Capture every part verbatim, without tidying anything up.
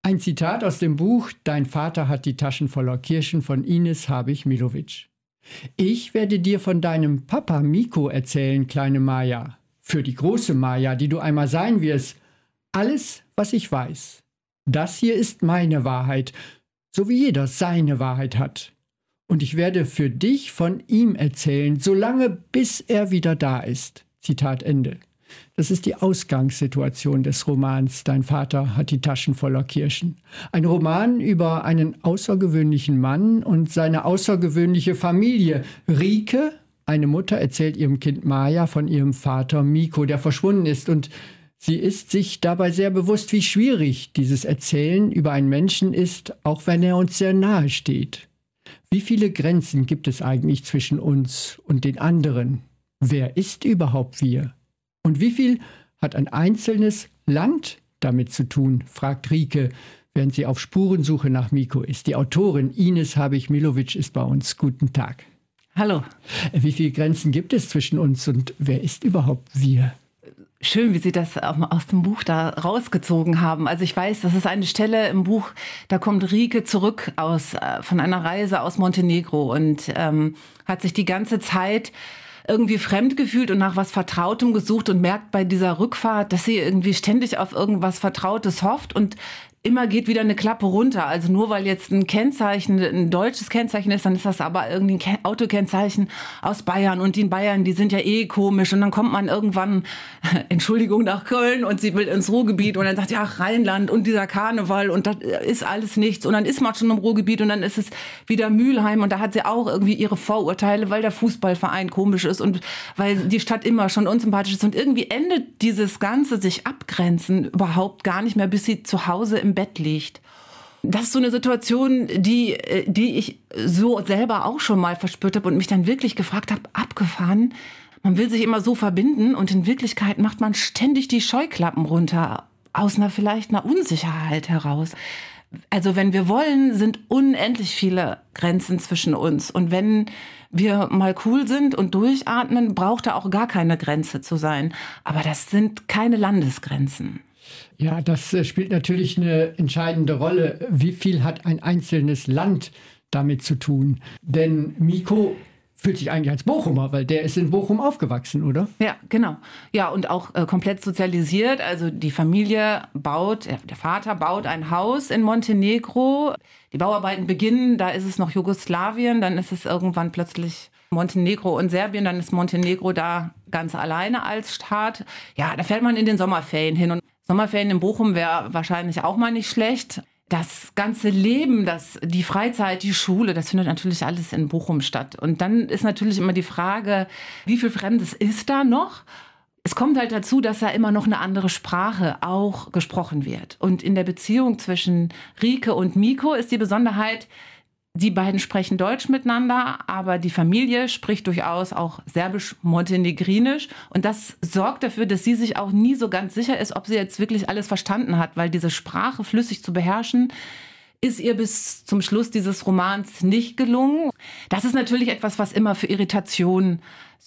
Ein Zitat aus dem Buch »Dein Vater hat die Taschen voller Kirschen« von Ines Habich-Milovic. Ich werde dir von deinem Papa Miko erzählen, kleine Maja. Für die große Maja, die du einmal sein wirst. Alles, was ich weiß. Das hier ist meine Wahrheit, so wie jeder seine Wahrheit hat. Und ich werde für dich von ihm erzählen, solange bis er wieder da ist. Zitat Ende. Das ist die Ausgangssituation des Romans »Dein Vater hat die Taschen voller Kirschen«. Ein Roman über einen außergewöhnlichen Mann und seine außergewöhnliche Familie. Rike, eine Mutter, erzählt ihrem Kind Maja von ihrem Vater Miko, der verschwunden ist. Und sie ist sich dabei sehr bewusst, wie schwierig dieses Erzählen über einen Menschen ist, auch wenn er uns sehr nahe steht. Wie viele Grenzen gibt es eigentlich zwischen uns und den anderen? Wer ist überhaupt wir? Und wie viel hat ein einzelnes Land damit zu tun, fragt Rike, während sie auf Spurensuche nach Miko ist. Die Autorin Ines Habich-Milovic ist bei uns. Guten Tag. Hallo. Wie viele Grenzen gibt es zwischen uns und wer ist überhaupt wir? Schön, wie Sie das aus dem Buch da rausgezogen haben. Also ich weiß, das ist eine Stelle im Buch, da kommt Rike zurück aus, von einer Reise aus Montenegro und ähm, hat sich die ganze Zeit irgendwie fremd gefühlt und nach was Vertrautem gesucht und merkt bei dieser Rückfahrt, dass sie irgendwie ständig auf irgendwas Vertrautes hofft und immer geht wieder eine Klappe runter. Also nur weil jetzt ein Kennzeichen, ein deutsches Kennzeichen ist, dann ist das aber irgendwie ein Autokennzeichen aus Bayern. Und die in Bayern, die sind ja eh komisch. Und dann kommt man irgendwann, Entschuldigung, nach Köln und sie will ins Ruhrgebiet. Und dann sagt, ja, Rheinland und dieser Karneval und das ist alles nichts. Und dann ist man schon im Ruhrgebiet und dann ist es wieder Mülheim. Und da hat sie auch irgendwie ihre Vorurteile, weil der Fußballverein komisch ist und weil die Stadt immer schon unsympathisch ist. Und irgendwie endet dieses ganze sich abgrenzen überhaupt gar nicht mehr, bis sie zu Hause im Bett liegt. Das ist so eine Situation, die, die ich so selber auch schon mal verspürt habe und mich dann wirklich gefragt habe, abgefahren. Man will sich immer so verbinden und in Wirklichkeit macht man ständig die Scheuklappen runter, aus einer vielleicht einer Unsicherheit heraus. Also wenn wir wollen, sind unendlich viele Grenzen zwischen uns. Und wenn wir mal cool sind und durchatmen, braucht da auch gar keine Grenze zu sein. Aber das sind keine Landesgrenzen. Ja, das spielt natürlich eine entscheidende Rolle. Wie viel hat ein einzelnes Land damit zu tun? Denn Miko fühlt sich eigentlich als Bochumer, weil der ist in Bochum aufgewachsen, oder? Ja, genau. Ja, und auch äh, komplett sozialisiert. Also die Familie baut, äh, der Vater baut ein Haus in Montenegro. Die Bauarbeiten beginnen, da ist es noch Jugoslawien, dann ist es irgendwann plötzlich Montenegro und Serbien, dann ist Montenegro da ganz alleine als Staat. Ja, da fährt man in den Sommerferien hin und Sommerferien in Bochum wäre wahrscheinlich auch mal nicht schlecht. Das ganze Leben, das, die Freizeit, die Schule, das findet natürlich alles in Bochum statt. Und dann ist natürlich immer die Frage, wie viel Fremdes ist da noch? Es kommt halt dazu, dass da immer noch eine andere Sprache auch gesprochen wird. Und in der Beziehung zwischen Rike und Miko ist die Besonderheit, die beiden sprechen Deutsch miteinander, aber die Familie spricht durchaus auch Serbisch-Montenegrinisch. Und das sorgt dafür, dass sie sich auch nie so ganz sicher ist, ob sie jetzt wirklich alles verstanden hat, weil diese Sprache flüssig zu beherrschen, ist ihr bis zum Schluss dieses Romans nicht gelungen. Das ist natürlich etwas, was immer für Irritation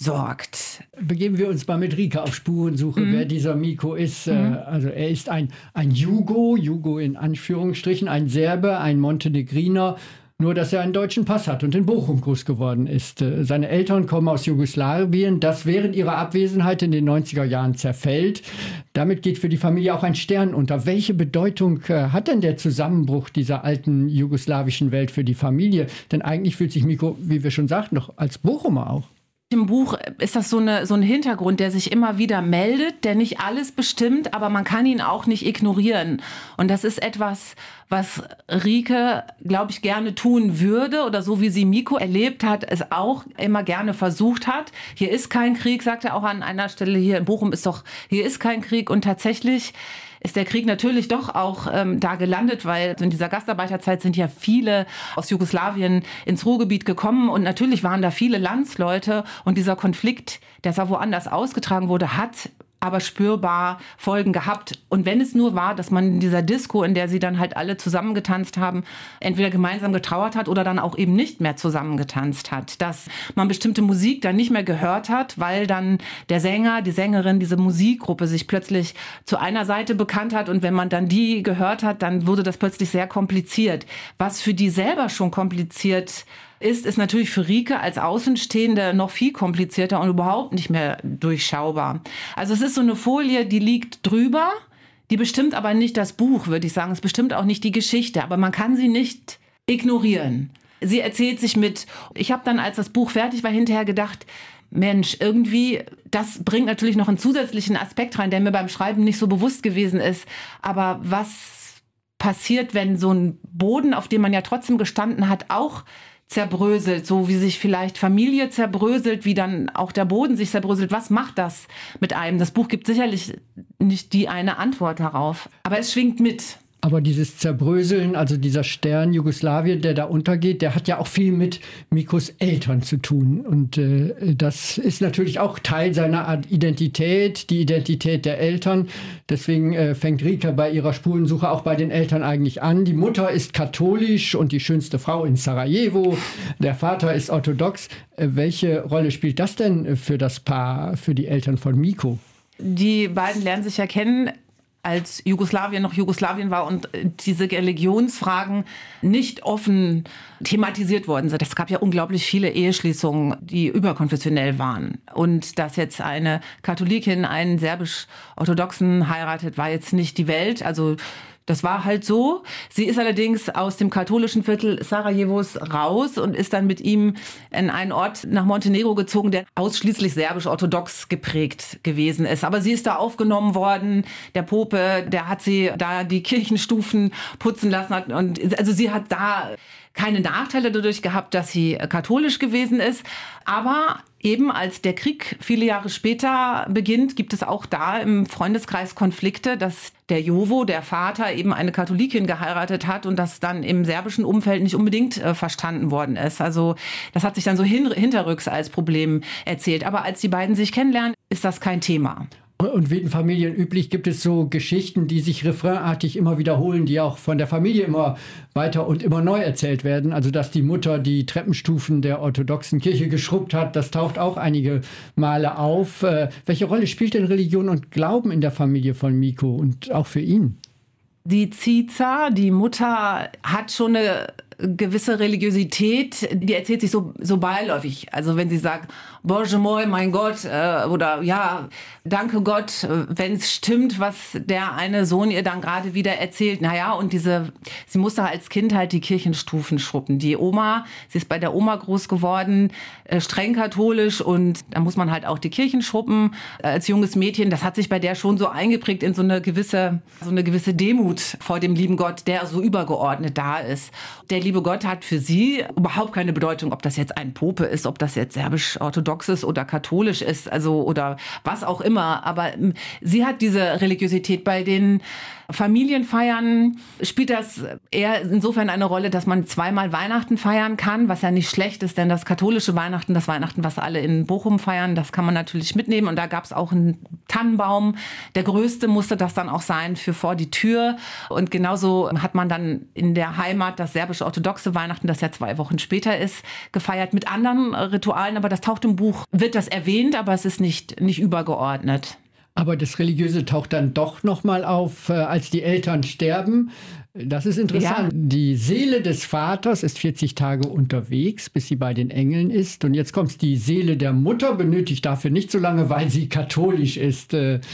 sorgt. Begeben wir uns mal mit Rike auf Spurensuche, mhm. wer dieser Miko ist. Mhm. Also er ist ein, ein Jugo, Jugo in Anführungsstrichen, ein Serbe, ein Montenegriner. Nur, dass er einen deutschen Pass hat und in Bochum groß geworden ist. Seine Eltern kommen aus Jugoslawien, das während ihrer Abwesenheit in den neunziger Jahren zerfällt. Damit geht für die Familie auch ein Stern unter. Welche Bedeutung hat denn der Zusammenbruch dieser alten jugoslawischen Welt für die Familie? Denn eigentlich fühlt sich Miko, wie wir schon sagten, noch als Bochumer auch. Im Buch ist das so, eine, so ein Hintergrund, der sich immer wieder meldet, der nicht alles bestimmt, aber man kann ihn auch nicht ignorieren. Und das ist etwas, was Rike, glaube ich, gerne tun würde oder so wie sie Miko erlebt hat, es auch immer gerne versucht hat. Hier ist kein Krieg, sagt er auch an einer Stelle, hier in Bochum ist doch, hier ist kein Krieg. Und tatsächlich ist der Krieg natürlich doch auch ähm, da gelandet, weil in dieser Gastarbeiterzeit sind ja viele aus Jugoslawien ins Ruhrgebiet gekommen und natürlich waren da viele Landsleute und dieser Konflikt, der zwar woanders ausgetragen wurde, hat aber spürbar Folgen gehabt. Und wenn es nur war, dass man in dieser Disco, in der sie dann halt alle zusammengetanzt haben, entweder gemeinsam getrauert hat oder dann auch eben nicht mehr zusammengetanzt hat. Dass man bestimmte Musik dann nicht mehr gehört hat, weil dann der Sänger, die Sängerin, diese Musikgruppe sich plötzlich zu einer Seite bekannt hat. Und wenn man dann die gehört hat, dann wurde das plötzlich sehr kompliziert. Was für die selber schon kompliziert ist, ist natürlich für Rieke als Außenstehende noch viel komplizierter und überhaupt nicht mehr durchschaubar. Also es ist so eine Folie, die liegt drüber, die bestimmt aber nicht das Buch, würde ich sagen. Es bestimmt auch nicht die Geschichte, aber man kann sie nicht ignorieren. Sie erzählt sich mit, ich habe dann, als das Buch fertig war, hinterher gedacht, Mensch, irgendwie, das bringt natürlich noch einen zusätzlichen Aspekt rein, der mir beim Schreiben nicht so bewusst gewesen ist. Aber was passiert, wenn so ein Boden, auf dem man ja trotzdem gestanden hat, auch zerbröselt, so wie sich vielleicht Familie zerbröselt, wie dann auch der Boden sich zerbröselt. Was macht das mit einem? Das Buch gibt sicherlich nicht die eine Antwort darauf, aber es schwingt mit. Aber dieses Zerbröseln, also dieser Stern Jugoslawien, der da untergeht, der hat ja auch viel mit Mikos Eltern zu tun. Und äh, das ist natürlich auch Teil seiner Art Identität, die Identität der Eltern. Deswegen äh, fängt Rieke bei ihrer Spurensuche auch bei den Eltern eigentlich an. Die Mutter ist katholisch und die schönste Frau in Sarajevo. Der Vater ist orthodox. Äh, welche Rolle spielt das denn für das Paar, für die Eltern von Miko? Die beiden lernen sich ja kennen, als Jugoslawien noch Jugoslawien war und diese Religionsfragen nicht offen thematisiert worden sind. Es gab ja unglaublich viele Eheschließungen, die überkonfessionell waren. Und dass jetzt eine Katholikin einen serbisch-orthodoxen heiratet, war jetzt nicht die Welt. Also das war halt so. Sie ist allerdings aus dem katholischen Viertel Sarajevos raus und ist dann mit ihm in einen Ort nach Montenegro gezogen, der ausschließlich serbisch-orthodox geprägt gewesen ist. Aber sie ist da aufgenommen worden. Der Pope, der hat sie da die Kirchenstufen putzen lassen. Und also sie hat da keine Nachteile dadurch gehabt, dass sie katholisch gewesen ist. Aber eben als der Krieg viele Jahre später beginnt, gibt es auch da im Freundeskreis Konflikte, dass der Jovo, der Vater, eben eine Katholikin geheiratet hat und das dann im serbischen Umfeld nicht unbedingt äh, verstanden worden ist. Also das hat sich dann so hin, hinterrücks als Problem erzählt. Aber als die beiden sich kennenlernen, ist das kein Thema. Und wie in Familien üblich gibt es so Geschichten, die sich refrainartig immer wiederholen, die auch von der Familie immer weiter und immer neu erzählt werden. Also dass die Mutter die Treppenstufen der orthodoxen Kirche geschrubbt hat, das taucht auch einige Male auf. Äh, welche Rolle spielt denn Religion und Glauben in der Familie von Miko und auch für ihn? Die Ziza, die Mutter, hat schon eine gewisse Religiosität, die erzählt sich so, so beiläufig. Also wenn sie sagt, Bože moj, mein Gott, äh, oder ja, danke Gott, äh, wenn es stimmt, was der eine Sohn ihr dann gerade wieder erzählt. Naja, und diese, sie musste als Kind halt die Kirchenstufen schrubben. Die Oma, sie ist bei der Oma groß geworden, äh, streng katholisch, und da muss man halt auch die Kirchen schrubben äh, als junges Mädchen. Das hat sich bei der schon so eingeprägt in so eine gewisse, so eine gewisse Demut vor dem lieben Gott, der so übergeordnet da ist. Der liebe Gott hat für sie überhaupt keine Bedeutung, ob das jetzt ein Pope ist, ob das jetzt serbisch-orthodox ist oder katholisch ist, also oder was auch immer. Aber sie hat diese Religiosität. Bei den Familienfeiern spielt das eher insofern eine Rolle, dass man zweimal Weihnachten feiern kann, was ja nicht schlecht ist, denn das katholische Weihnachten, das Weihnachten, was alle in Bochum feiern, das kann man natürlich mitnehmen. Und da gab es auch einen Tannenbaum. Der größte musste das dann auch sein für vor die Tür. Und genauso hat man dann in der Heimat das serbisch-orthodoxe Weihnachten, das ja zwei Wochen später ist, gefeiert mit anderen Ritualen. Aber das taucht im Buch, wird das erwähnt, aber es ist nicht, nicht übergeordnet. Aber das Religiöse taucht dann doch noch mal auf, äh, als die Eltern sterben. Das ist interessant. Ja. Die Seele des Vaters ist vierzig Tage unterwegs, bis sie bei den Engeln ist. Und jetzt kommt die Seele der Mutter, benötigt dafür nicht so lange, weil sie katholisch ist.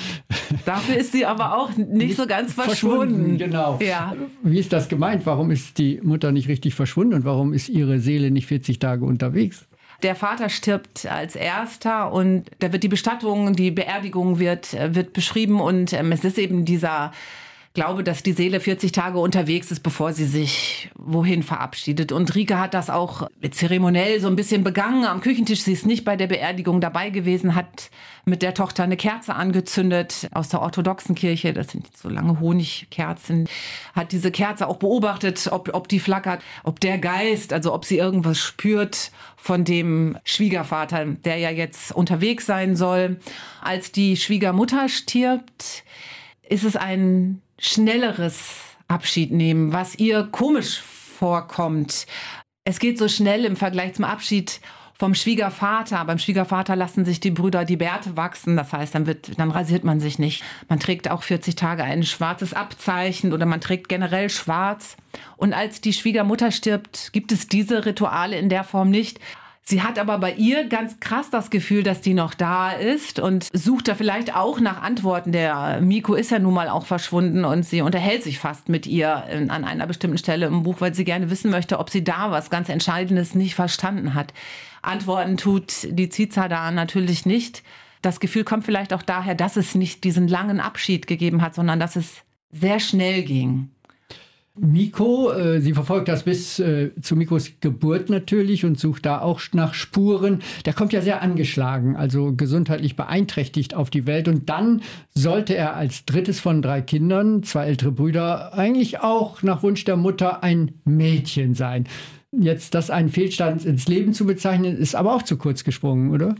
Dafür ist sie aber auch nicht, nicht so ganz verschwunden. verschwunden genau. Ja. Wie ist das gemeint? Warum ist die Mutter nicht richtig verschwunden und warum ist ihre Seele nicht vierzig Tage unterwegs? Der Vater stirbt als erster und da wird die Bestattung, die Beerdigung wird, wird beschrieben und ähm, es ist eben dieser glaube, dass die Seele vierzig Tage unterwegs ist, bevor sie sich wohin verabschiedet. Und Rike hat das auch zeremoniell so ein bisschen begangen am Küchentisch. Sie ist nicht bei der Beerdigung dabei gewesen, hat mit der Tochter eine Kerze angezündet aus der orthodoxen Kirche. Das sind so lange Honigkerzen. Hat diese Kerze auch beobachtet, ob, ob die flackert, ob der Geist, also ob sie irgendwas spürt von dem Schwiegervater, der ja jetzt unterwegs sein soll. Als die Schwiegermutter stirbt, ist es ein schnelleres Abschiednehmen, was ihr komisch vorkommt. Es geht so schnell im Vergleich zum Abschied vom Schwiegervater. Beim Schwiegervater lassen sich die Brüder die Bärte wachsen. Das heißt, dann, wird, dann rasiert man sich nicht. Man trägt auch vierzig Tage ein schwarzes Abzeichen oder man trägt generell schwarz. Und als die Schwiegermutter stirbt, gibt es diese Rituale in der Form nicht. Sie hat aber bei ihr ganz krass das Gefühl, dass die noch da ist und sucht da vielleicht auch nach Antworten. Der Miko ist ja nun mal auch verschwunden und sie unterhält sich fast mit ihr an einer bestimmten Stelle im Buch, weil sie gerne wissen möchte, ob sie da was ganz Entscheidendes nicht verstanden hat. Antworten tut die Ziza da natürlich nicht. Das Gefühl kommt vielleicht auch daher, dass es nicht diesen langen Abschied gegeben hat, sondern dass es sehr schnell ging. Miko, äh, sie verfolgt das bis äh, zu Mikos Geburt natürlich und sucht da auch nach Spuren. Der kommt ja sehr angeschlagen, also gesundheitlich beeinträchtigt auf die Welt. Und dann sollte er als drittes von drei Kindern, zwei ältere Brüder, eigentlich auch nach Wunsch der Mutter ein Mädchen sein. Jetzt das einen Fehlstand ins Leben zu bezeichnen, ist aber auch zu kurz gesprungen, oder?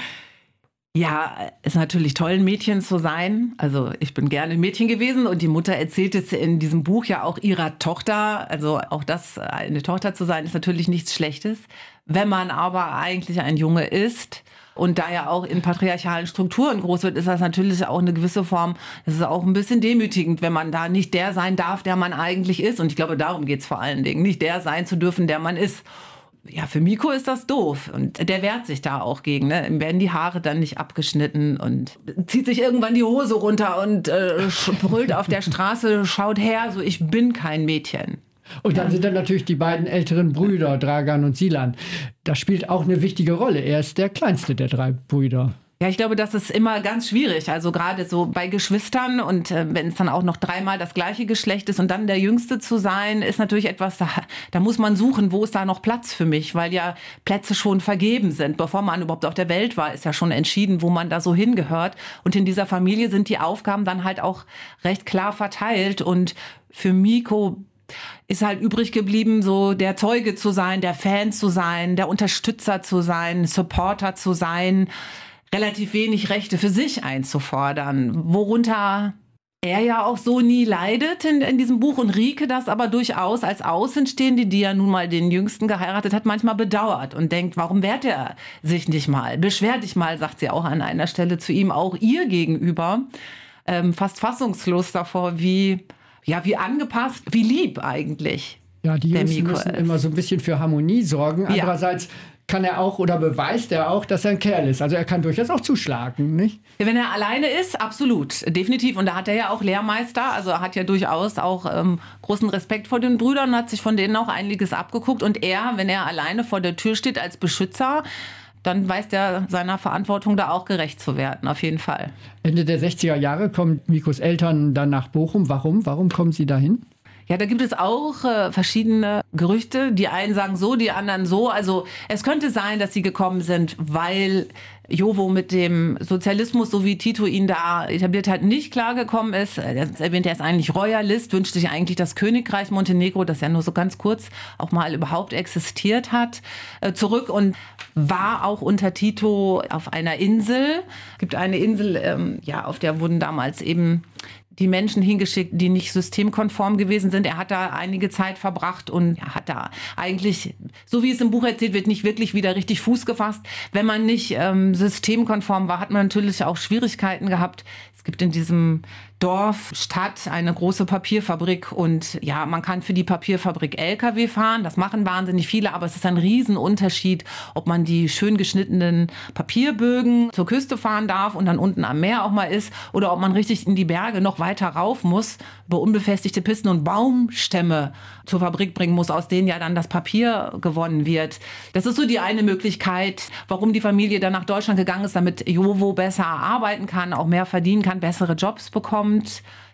Ja, ist natürlich toll, ein Mädchen zu sein. Also ich bin gerne ein Mädchen gewesen und die Mutter erzählt es in diesem Buch ja auch ihrer Tochter. Also auch das, eine Tochter zu sein, ist natürlich nichts Schlechtes. Wenn man aber eigentlich ein Junge ist und da ja auch in patriarchalen Strukturen groß wird, ist das natürlich auch eine gewisse Form, das ist auch ein bisschen demütigend, wenn man da nicht der sein darf, der man eigentlich ist. Und ich glaube, darum geht es vor allen Dingen, nicht der sein zu dürfen, der man ist. Ja, für Miko ist das doof und der wehrt sich da auch gegen. Ne? Ihm werden die Haare dann nicht abgeschnitten und zieht sich irgendwann die Hose runter und äh, brüllt auf der Straße, schaut her, so ich bin kein Mädchen. Und dann sind dann natürlich die beiden älteren Brüder, Dragan und Silan. Das spielt auch eine wichtige Rolle. Er ist der kleinste der drei Brüder. Ja, ich glaube, das ist immer ganz schwierig. Also gerade so bei Geschwistern und äh, wenn es dann auch noch dreimal das gleiche Geschlecht ist und dann der Jüngste zu sein, ist natürlich etwas, da, da muss man suchen, wo ist da noch Platz für mich, weil ja Plätze schon vergeben sind. Bevor man überhaupt auf der Welt war, ist ja schon entschieden, wo man da so hingehört. Und in dieser Familie sind die Aufgaben dann halt auch recht klar verteilt. Und für Miko ist halt übrig geblieben, so der Zeuge zu sein, der Fan zu sein, der Unterstützer zu sein, Supporter zu sein, relativ wenig Rechte für sich einzufordern, worunter er ja auch so nie leidet in, in diesem Buch und Rike das aber durchaus als Außenstehende, die ja nun mal den Jüngsten geheiratet hat, manchmal bedauert und denkt, warum wehrt er sich nicht mal? Beschwer dich mal, sagt sie auch an einer Stelle zu ihm, auch ihr gegenüber, ähm, fast fassungslos davor, wie, ja, wie angepasst, wie lieb eigentlich. Ja, die Jüngsten müssen ist. immer so ein bisschen für Harmonie sorgen. Andererseits ja. kann er auch oder beweist er auch, dass er ein Kerl ist. Also er kann durchaus auch zuschlagen, nicht? Wenn er alleine ist, absolut, definitiv. Und da hat er ja auch Lehrmeister, also er hat ja durchaus auch ähm, großen Respekt vor den Brüdern und hat sich von denen auch einiges abgeguckt. Und er, wenn er alleine vor der Tür steht als Beschützer, dann weiß er seiner Verantwortung da auch gerecht zu werden, auf jeden Fall. Ende der sechziger Jahre kommen Mikos Eltern dann nach Bochum. Warum? Warum kommen sie dahin? Ja, da gibt es auch äh, verschiedene Gerüchte. Die einen sagen so, die anderen so. Also es könnte sein, dass sie gekommen sind, weil Jovo mit dem Sozialismus, so wie Tito ihn da etabliert hat, nicht klargekommen ist. Er erwähnt, er ist eigentlich Royalist, wünscht sich eigentlich das Königreich Montenegro, das ja nur so ganz kurz auch mal überhaupt existiert hat, äh, zurück und war auch unter Tito auf einer Insel. Es gibt eine Insel, ähm, ja, auf der wurden damals eben die Menschen hingeschickt, die nicht systemkonform gewesen sind. Er hat da einige Zeit verbracht und er hat da eigentlich, so wie es im Buch erzählt wird, nicht wirklich wieder richtig Fuß gefasst. Wenn man nicht ähm, systemkonform war, hat man natürlich auch Schwierigkeiten gehabt. Es gibt in diesem Dorf, Stadt eine große Papierfabrik und ja, man kann für die Papierfabrik L K W fahren. Das machen wahnsinnig viele, aber es ist ein Riesenunterschied, ob man die schön geschnittenen Papierbögen zur Küste fahren darf und dann unten am Meer auch mal ist oder ob man richtig in die Berge noch weiter rauf muss, über unbefestigte Pisten und Baumstämme zur Fabrik bringen muss, aus denen ja dann das Papier gewonnen wird. Das ist so die eine Möglichkeit, warum die Familie dann nach Deutschland gegangen ist, damit Jovo besser arbeiten kann, auch mehr verdienen kann, bessere Jobs bekommt. Es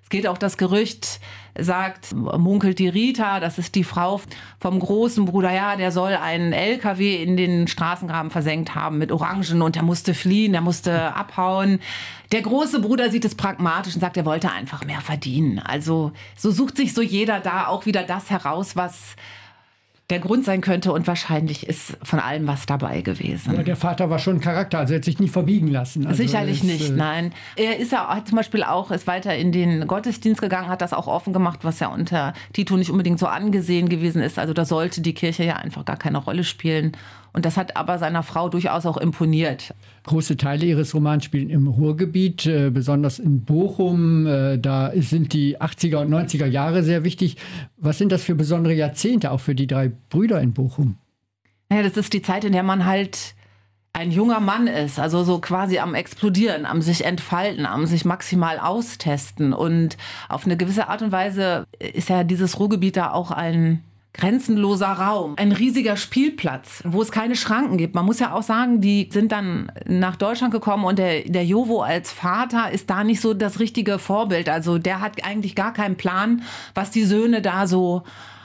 Es geht auch das Gerücht, sagt, munkelt die Rita, das ist die Frau vom großen Bruder, ja, der soll einen L K W in den Straßengraben versenkt haben mit Orangen und er musste fliehen, er musste abhauen. Der große Bruder sieht es pragmatisch und sagt, er wollte einfach mehr verdienen. Also so sucht sich so jeder da auch wieder das heraus, was der Grund sein könnte, und wahrscheinlich ist von allem was dabei gewesen. Aber der Vater war schon ein Charakter, also er hat sich nie verbiegen lassen. Also Sicherlich es, nicht, äh nein. Er ist ja hat zum Beispiel auch, ist weiter in den Gottesdienst gegangen, hat das auch offen gemacht, was ja unter Tito nicht unbedingt so angesehen gewesen ist. Also da sollte die Kirche ja einfach gar keine Rolle spielen. Und das hat aber seiner Frau durchaus auch imponiert. Große Teile ihres Romans spielen im Ruhrgebiet, äh, besonders in Bochum. Äh, da sind die achtziger und neunziger Jahre sehr wichtig. Was sind das für besondere Jahrzehnte, auch für die drei Brüder in Bochum? Ja, das ist die Zeit, in der man halt ein junger Mann ist, also so quasi am Explodieren, am sich entfalten, am sich maximal austesten. Und auf eine gewisse Art und Weise ist ja dieses Ruhrgebiet da auch ein grenzenloser Raum, ein riesiger Spielplatz, wo es keine Schranken gibt. Man muss ja auch sagen, die sind dann nach Deutschland gekommen und der, der Jovo als Vater ist da nicht so das richtige Vorbild. Also der hat eigentlich gar keinen Plan, was die Söhne da so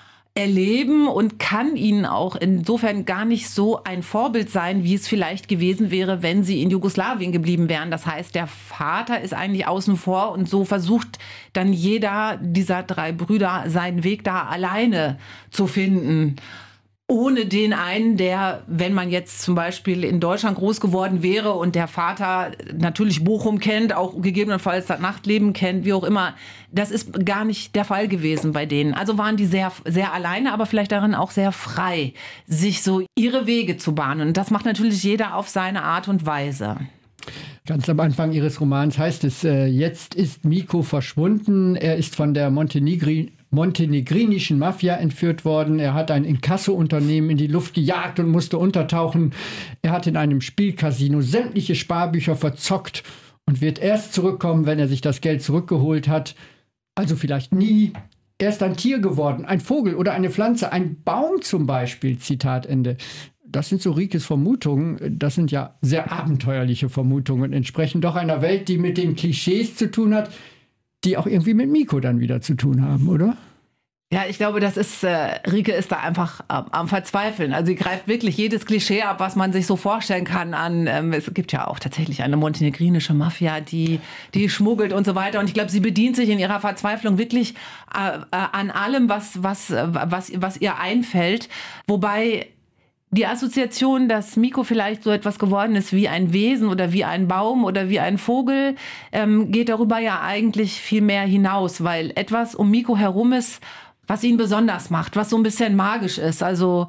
erleben, und kann ihnen auch insofern gar nicht so ein Vorbild sein, wie es vielleicht gewesen wäre, wenn sie in Jugoslawien geblieben wären. Das heißt, der Vater ist eigentlich außen vor, und so versucht dann jeder dieser drei Brüder seinen Weg da alleine zu finden. Ohne den einen, der, wenn man jetzt zum Beispiel in Deutschland groß geworden wäre und der Vater natürlich Bochum kennt, auch gegebenenfalls das Nachtleben kennt, wie auch immer, das ist gar nicht der Fall gewesen bei denen. Also waren die sehr, sehr alleine, aber vielleicht darin auch sehr frei, sich so ihre Wege zu bahnen. Und das macht natürlich jeder auf seine Art und Weise. Ganz am Anfang Ihres Romans heißt es, äh, jetzt ist Miko verschwunden. Er ist von der Montenegri montenegrinischen Mafia entführt worden. Er hat ein Inkasso-Unternehmen in die Luft gejagt und musste untertauchen. Er hat in einem Spielcasino sämtliche Sparbücher verzockt und wird erst zurückkommen, wenn er sich das Geld zurückgeholt hat. Also vielleicht nie. Er ist ein Tier geworden, ein Vogel oder eine Pflanze, ein Baum zum Beispiel. Zitat Ende. Das sind so Rikes Vermutungen. Das sind ja sehr abenteuerliche Vermutungen und entsprechen doch einer Welt, die mit den Klischees zu tun hat, die auch irgendwie mit Miko dann wieder zu tun haben, oder? Ja, ich glaube, das ist, äh, Rike ist da einfach äh, am Verzweifeln. Also sie greift wirklich jedes Klischee ab, was man sich so vorstellen kann an. Ähm, es gibt ja auch tatsächlich eine montenegrinische Mafia, die, die schmuggelt und so weiter. Und ich glaube, sie bedient sich in ihrer Verzweiflung wirklich äh, äh, an allem, was, was, äh, was, was ihr einfällt. Wobei die Assoziation, dass Miko vielleicht so etwas geworden ist wie ein Wesen oder wie ein Baum oder wie ein Vogel, ähm, geht darüber ja eigentlich viel mehr hinaus, weil etwas um Miko herum ist, was ihn besonders macht, was so ein bisschen magisch ist. Also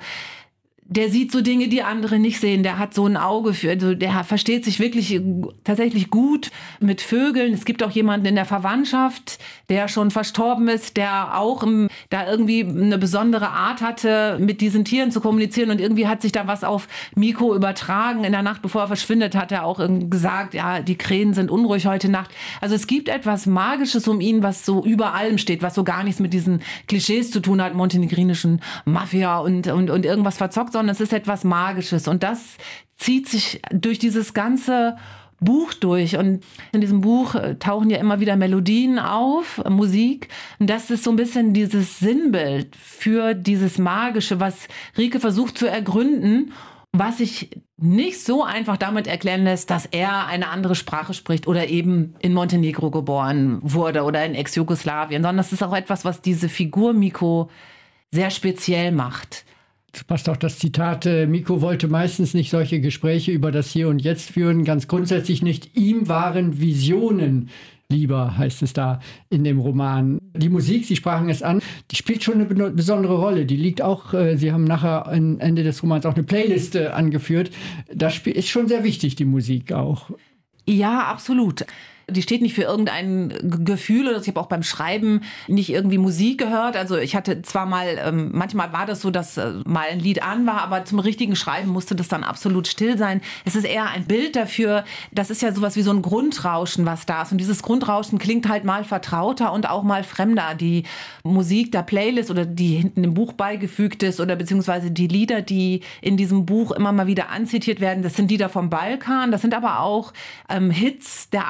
der sieht so Dinge, die andere nicht sehen. Der hat so ein Auge für, also der versteht sich wirklich tatsächlich gut mit Vögeln. Es gibt auch jemanden in der Verwandtschaft, der schon verstorben ist, der auch im, da irgendwie eine besondere Art hatte, mit diesen Tieren zu kommunizieren. Und irgendwie hat sich da was auf Miko übertragen. In der Nacht, bevor er verschwindet, hat er auch gesagt, ja, die Krähen sind unruhig heute Nacht. Also es gibt etwas Magisches um ihn, was so über allem steht, was so gar nichts mit diesen Klischees zu tun hat, montenegrinischen Mafia und, und, und irgendwas verzockt, sondern es ist etwas Magisches. Und das zieht sich durch dieses ganze Buch durch. Und in diesem Buch tauchen ja immer wieder Melodien auf, Musik. Und das ist so ein bisschen dieses Sinnbild für dieses Magische, was Rike versucht zu ergründen, was sich nicht so einfach damit erklären lässt, dass er eine andere Sprache spricht oder eben in Montenegro geboren wurde oder in Ex-Jugoslawien, sondern das ist auch etwas, was diese Figur Miko sehr speziell macht. Es passt auch das Zitat, äh, Miko wollte meistens nicht solche Gespräche über das Hier und Jetzt führen, ganz grundsätzlich nicht. Ihm waren Visionen lieber, heißt es da in dem Roman. Die Musik, Sie sprachen es an, die spielt schon eine besondere Rolle. Die liegt auch, äh, Sie haben nachher am Ende des Romans auch eine Playlist äh, angeführt. Das ist schon sehr wichtig, die Musik auch. Ja, absolut. Die steht nicht für irgendein Gefühl oder ich habe auch beim Schreiben nicht irgendwie Musik gehört. Also ich hatte zwar mal, ähm, manchmal war das so, dass äh, mal ein Lied an war, aber zum richtigen Schreiben musste das dann absolut still sein. Es ist eher ein Bild dafür, das ist ja sowas wie so ein Grundrauschen, was da ist. Und dieses Grundrauschen klingt halt mal vertrauter und auch mal fremder. Die Musik der Playlist oder die hinten im Buch beigefügt ist oder beziehungsweise die Lieder, die in diesem Buch immer mal wieder anzitiert werden, das sind Lieder vom Balkan, das sind aber auch ähm, Hits der achtziger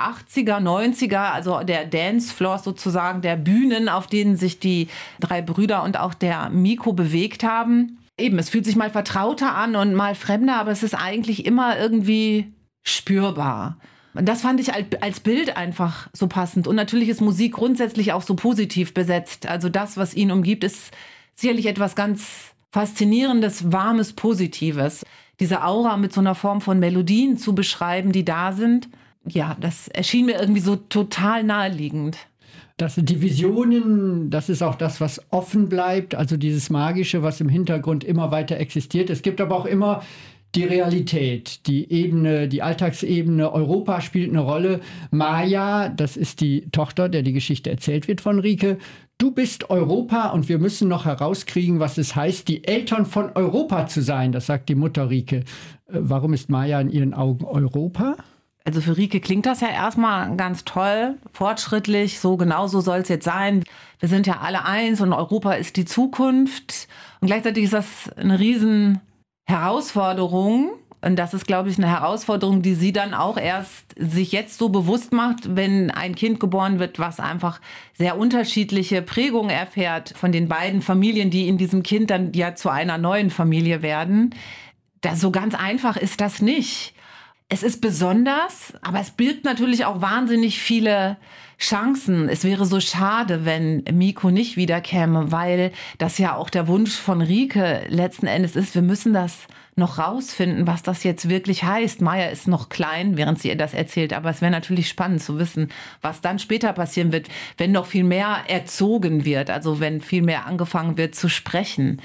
achtziger, neunziger, also der Dancefloor sozusagen, der Bühnen, auf denen sich die drei Brüder und auch der Miko bewegt haben. Eben, es fühlt sich mal vertrauter an und mal fremder, aber es ist eigentlich immer irgendwie spürbar. Und das fand ich als Bild einfach so passend. Und natürlich ist Musik grundsätzlich auch so positiv besetzt. Also das, was ihn umgibt, ist sicherlich etwas ganz Faszinierendes, Warmes, Positives. Diese Aura mit so einer Form von Melodien zu beschreiben, die da sind, ja, das erschien mir irgendwie so total naheliegend. Das sind die Visionen, das ist auch das, was offen bleibt, also dieses Magische, was im Hintergrund immer weiter existiert. Es gibt aber auch immer die Realität, die Ebene, die Alltagsebene. Europa spielt eine Rolle. Maya, das ist die Tochter, der die Geschichte erzählt wird von Rieke. Du bist Europa und wir müssen noch herauskriegen, was es heißt, die Eltern von Europa zu sein. Das sagt die Mutter Rieke. Warum ist Maya in ihren Augen Europa? Also für Rieke klingt das ja erstmal ganz toll, fortschrittlich, so genau so soll es jetzt sein. Wir sind ja alle eins und Europa ist die Zukunft. Und gleichzeitig ist das eine riesen Herausforderung. Und das ist, glaube ich, eine Herausforderung, die sie dann auch erst sich jetzt so bewusst macht, wenn ein Kind geboren wird, was einfach sehr unterschiedliche Prägungen erfährt von den beiden Familien, die in diesem Kind dann ja zu einer neuen Familie werden. Das, so ganz einfach ist das nicht. Es ist besonders, aber es birgt natürlich auch wahnsinnig viele Chancen. Es wäre so schade, wenn Miko nicht wiederkäme, weil das ja auch der Wunsch von Rieke letzten Endes ist. Wir müssen das noch rausfinden, was das jetzt wirklich heißt. Maya ist noch klein, während sie ihr das erzählt, aber es wäre natürlich spannend zu wissen, was dann später passieren wird, wenn noch viel mehr erzogen wird, also wenn viel mehr angefangen wird zu sprechen.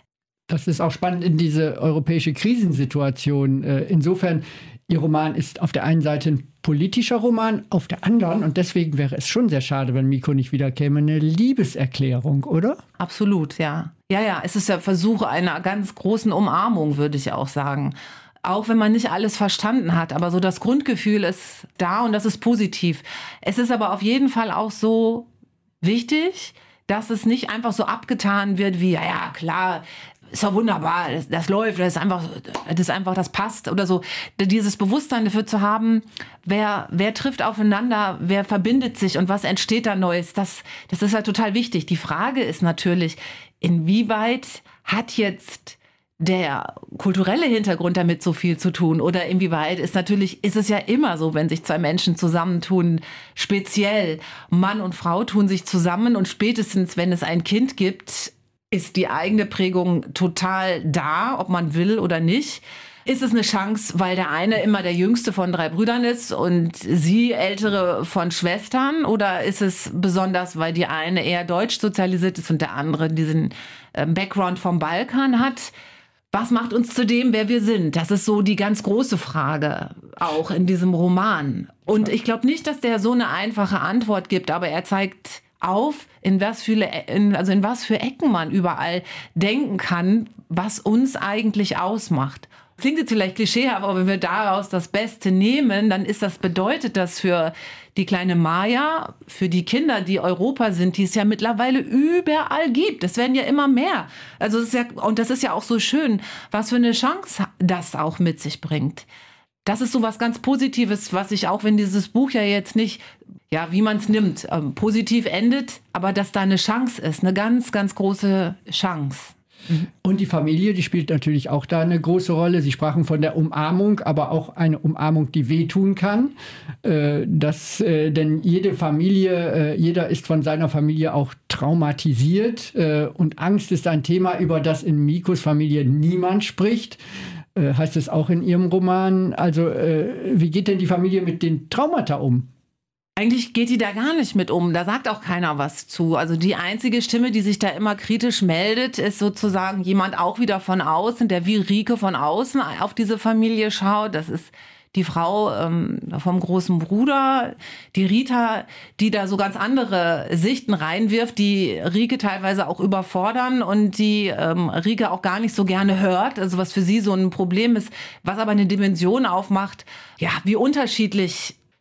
Das ist auch spannend in diese europäische Krisensituation. Insofern, Ihr Roman ist auf der einen Seite ein politischer Roman, auf der anderen, und deswegen wäre es schon sehr schade, wenn Miko nicht wiederkäme, eine Liebeserklärung, oder? Absolut, ja. Ja, ja, es ist der Versuch einer ganz großen Umarmung, würde ich auch sagen. Auch wenn man nicht alles verstanden hat, aber so das Grundgefühl ist da und das ist positiv. Es ist aber auf jeden Fall auch so wichtig, dass es nicht einfach so abgetan wird wie, ja, ja, klar, ist doch wunderbar, das, das läuft, das ist einfach, das ist einfach, das passt oder so. Dieses Bewusstsein dafür zu haben, wer, wer trifft aufeinander, wer verbindet sich und was entsteht da Neues, das, das ist halt total wichtig. Die Frage ist natürlich, inwieweit hat jetzt der kulturelle Hintergrund damit so viel zu tun oder inwieweit ist natürlich, ist es ja immer so, wenn sich zwei Menschen zusammentun, speziell Mann und Frau tun sich zusammen und spätestens, wenn es ein Kind gibt, ist die eigene Prägung total da, ob man will oder nicht. Ist es eine Chance, weil der eine immer der jüngste von drei Brüdern ist und sie ältere von Schwestern? Oder ist es besonders, weil die eine eher deutsch sozialisiert ist und der andere diesen Background vom Balkan hat? Was macht uns zu dem, wer wir sind? Das ist so die ganz große Frage, auch in diesem Roman. Und ich glaube nicht, dass der so eine einfache Antwort gibt, aber er zeigt auf, in was für, in, also in was für Ecken man überall denken kann, was uns eigentlich ausmacht. Klingt jetzt vielleicht klischeehaft, aber wenn wir daraus das Beste nehmen, dann ist das, bedeutet das für die kleine Maya, für die Kinder, die Europa sind, die es ja mittlerweile überall gibt. Es werden ja immer mehr. Also es ist ja, und das ist ja auch so schön, was für eine Chance das auch mit sich bringt. Das ist so was ganz Positives, was ich auch, wenn dieses Buch ja jetzt nicht, ja, wie man es nimmt, ähm, positiv endet, aber dass da eine Chance ist, eine ganz, ganz große Chance. Mhm. Und die Familie, die spielt natürlich auch da eine große Rolle. Sie sprachen von der Umarmung, aber auch eine Umarmung, die wehtun kann. Äh, das, äh, denn jede Familie, äh, jeder ist von seiner Familie auch traumatisiert. Äh, und Angst ist ein Thema, über das in Mikos Familie niemand spricht. Äh, heißt es auch in Ihrem Roman. Also äh, wie geht denn die Familie mit den Traumata um? Eigentlich geht die da gar nicht mit um. Da sagt auch keiner was zu. Also die einzige Stimme, die sich da immer kritisch meldet, ist sozusagen jemand auch wieder von außen, der wie Rieke von außen auf diese Familie schaut. Das ist die Frau ähm, vom großen Bruder, die Rita, die da so ganz andere Sichten reinwirft, die Rieke teilweise auch überfordern und die ähm, Rieke auch gar nicht so gerne hört. Also was für sie so ein Problem ist, was aber eine Dimension aufmacht, ja, wie unterschiedlich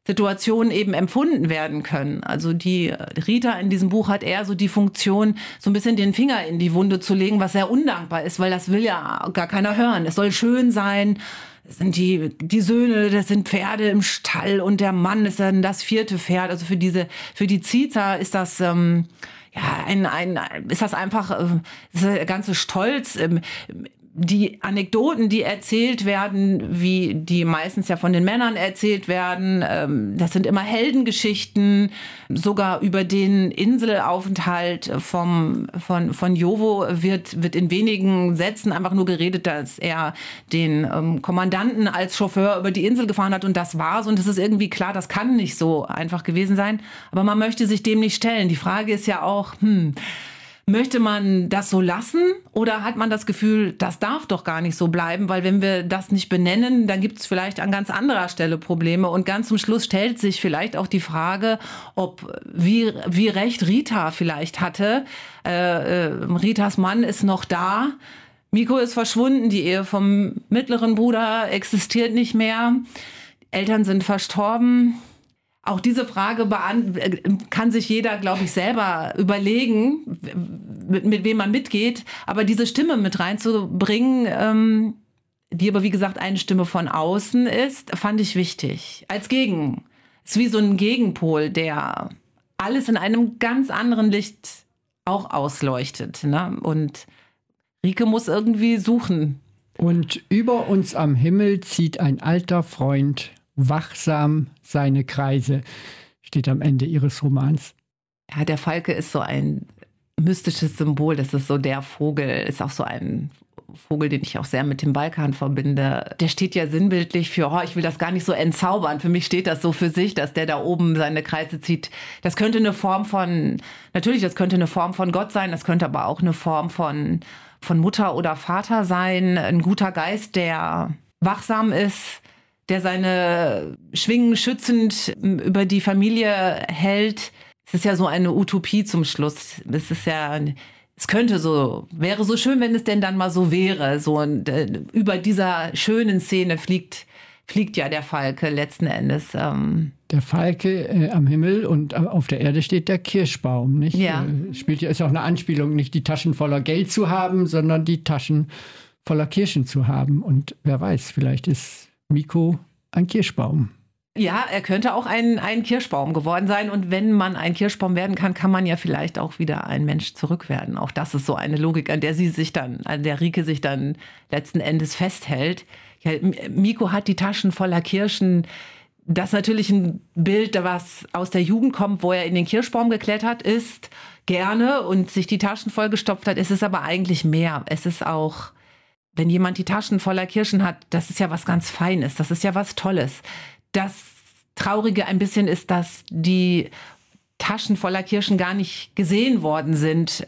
Situationen eben empfunden werden können. Also die Rita in diesem Buch hat eher so die Funktion, so ein bisschen den Finger in die Wunde zu legen, was sehr undankbar ist, weil das will ja gar keiner hören. Es soll schön sein. Das sind die, die Söhne, das sind Pferde im Stall und der Mann ist dann das vierte Pferd. Also für diese, für die Zita ist das, ähm, ja, ein, ein, ist das einfach, äh, ist der ganze Stolz, ähm, die Anekdoten, die erzählt werden, wie die meistens ja von den Männern erzählt werden, das sind immer Heldengeschichten. Sogar über den Inselaufenthalt vom, von, von Jovo wird, wird in wenigen Sätzen einfach nur geredet, dass er den ähm, Kommandanten als Chauffeur über die Insel gefahren hat und das war's. Und es ist irgendwie klar, das kann nicht so einfach gewesen sein. Aber man möchte sich dem nicht stellen. Die Frage ist ja auch, hm, möchte man das so lassen oder hat man das Gefühl, das darf doch gar nicht so bleiben, weil wenn wir das nicht benennen, dann gibt es vielleicht an ganz anderer Stelle Probleme. Und ganz zum Schluss stellt sich vielleicht auch die Frage, ob wie, wie recht Rita vielleicht hatte. Äh, äh, Ritas Mann ist noch da, Miko ist verschwunden, die Ehe vom mittleren Bruder existiert nicht mehr, Eltern sind verstorben. Auch diese Frage kann sich jeder, glaube ich, selber überlegen, mit, mit wem man mitgeht. Aber diese Stimme mit reinzubringen, ähm, die aber, wie gesagt, eine Stimme von außen ist, fand ich wichtig. Als Gegen. Es ist wie so ein Gegenpol, der alles in einem ganz anderen Licht auch ausleuchtet. Ne? Und Rike muss irgendwie suchen. Und über uns am Himmel zieht ein alter Freund wachsam seine Kreise, steht am Ende ihres Romans. Ja, der Falke ist so ein mystisches Symbol. Das ist so der Vogel, ist auch so ein Vogel, den ich auch sehr mit dem Balkan verbinde. Der steht ja sinnbildlich für, oh, ich will das gar nicht so entzaubern. Für mich steht das so für sich, dass der da oben seine Kreise zieht. Das könnte eine Form von, natürlich, das könnte eine Form von Gott sein, das könnte aber auch eine Form von, von Mutter oder Vater sein. Ein guter Geist, der wachsam ist, der seine Schwingen schützend über die Familie hält. Es ist ja so eine Utopie zum Schluss. Es ist ja, es könnte so, wäre so schön, wenn es denn dann mal so wäre. So, und äh, über dieser schönen Szene fliegt, fliegt ja der Falke letzten Endes. Ähm. Der Falke äh, am Himmel und auf der Erde steht der Kirschbaum, nicht? Ja. Äh, spielt ja, ist auch eine Anspielung, nicht die Taschen voller Geld zu haben, sondern die Taschen voller Kirschen zu haben. Und wer weiß, vielleicht ist Miko ein Kirschbaum. Ja, er könnte auch ein, ein Kirschbaum geworden sein. Und wenn man ein Kirschbaum werden kann, kann man ja vielleicht auch wieder ein Mensch zurückwerden. Auch das ist so eine Logik, an der sie sich dann, an der Rike sich dann letzten Endes festhält. Ja, Miko hat die Taschen voller Kirschen. Das ist natürlich ein Bild, was aus der Jugend kommt, wo er in den Kirschbaum geklettert ist, gerne und sich die Taschen vollgestopft hat. Es ist aber eigentlich mehr. Es ist auch, wenn jemand die Taschen voller Kirschen hat, das ist ja was ganz Feines, das ist ja was Tolles. Das Traurige ein bisschen ist, dass die Taschen voller Kirschen gar nicht gesehen worden sind.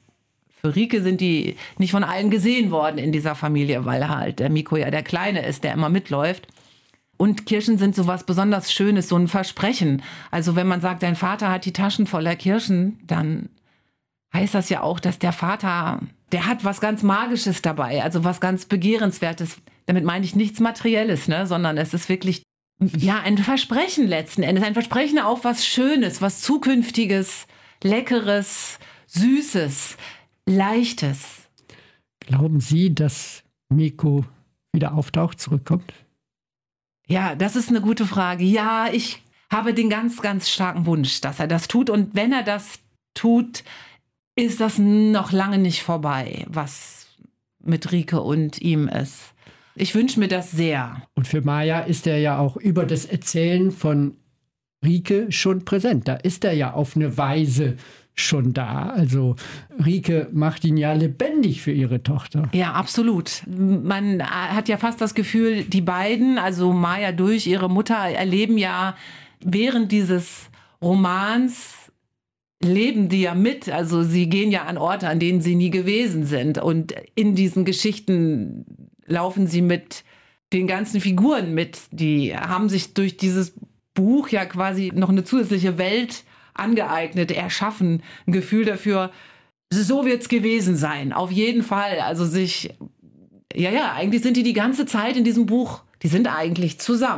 Für Rike sind die nicht von allen gesehen worden in dieser Familie, weil halt der Miko ja der Kleine ist, der immer mitläuft. Und Kirschen sind so was besonders Schönes, so ein Versprechen. Also wenn man sagt, dein Vater hat die Taschen voller Kirschen, dann heißt das ja auch, dass der Vater, der hat was ganz Magisches dabei, also was ganz Begehrenswertes. Damit meine ich nichts Materielles, ne, sondern es ist wirklich, ja, ein Versprechen letzten Endes. Ein Versprechen auf was Schönes, was Zukünftiges, Leckeres, Süßes, Leichtes. Glauben Sie, dass Miko wieder auftaucht, zurückkommt? Ja, das ist eine gute Frage. Ja, ich habe den ganz, ganz starken Wunsch, dass er das tut. Und wenn er das tut, ist das noch lange nicht vorbei, was mit Rike und ihm ist. Ich wünsche mir das sehr. Und für Maya ist er ja auch über das Erzählen von Rike schon präsent. Da ist er ja auf eine Weise schon da. Also Rike macht ihn ja lebendig für ihre Tochter. Ja, absolut. Man hat ja fast das Gefühl, die beiden, also Maya durch ihre Mutter, erleben ja während dieses Romans, leben die ja mit. Also sie gehen ja an Orte, an denen sie nie gewesen sind. Und in diesen Geschichten laufen sie mit den ganzen Figuren mit. Die haben sich durch dieses Buch ja quasi noch eine zusätzliche Welt angeeignet, erschaffen, ein Gefühl dafür, so wird's gewesen sein, auf jeden Fall. Also sich, ja, ja, eigentlich sind die die ganze Zeit in diesem Buch, die sind eigentlich zusammen.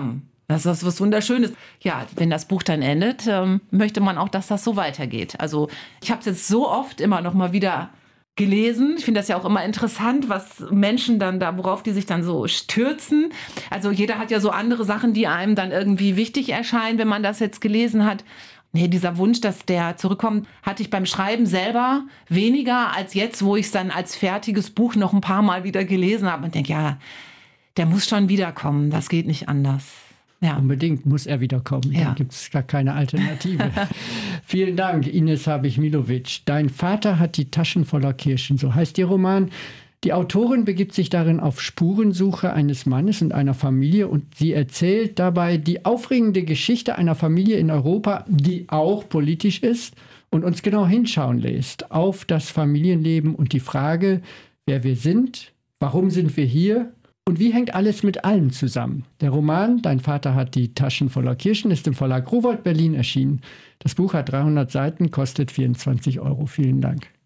Das ist was Wunderschönes. Ja, wenn das Buch dann endet, ähm, möchte man auch, dass das so weitergeht. Also ich habe es jetzt so oft immer noch mal wieder gelesen. Ich finde das ja auch immer interessant, was Menschen dann da, worauf die sich dann so stürzen. Also jeder hat ja so andere Sachen, die einem dann irgendwie wichtig erscheinen, wenn man das jetzt gelesen hat. Nee, dieser Wunsch, dass der zurückkommt, hatte ich beim Schreiben selber weniger als jetzt, wo ich es dann als fertiges Buch noch ein paar Mal wieder gelesen habe und denke, ja, der muss schon wiederkommen. Das geht nicht anders. Ja. Unbedingt muss er wiederkommen. Ja. Da gibt es gar keine Alternative. Vielen Dank, Ines Habich-Milovic. Dein Vater hat die Taschen voller Kirschen, so heißt Ihr Roman. Die Autorin begibt sich darin auf Spurensuche eines Mannes und einer Familie und sie erzählt dabei die aufregende Geschichte einer Familie in Europa, die auch politisch ist und uns genau hinschauen lässt auf das Familienleben und die Frage, wer wir sind, warum sind wir hier und wie hängt alles mit allem zusammen? Der Roman Dein Vater hat die Taschen voller Kirschen ist im Verlag Rowohlt Berlin erschienen. Das Buch hat dreihundert Seiten, kostet vierundzwanzig Euro. Vielen Dank.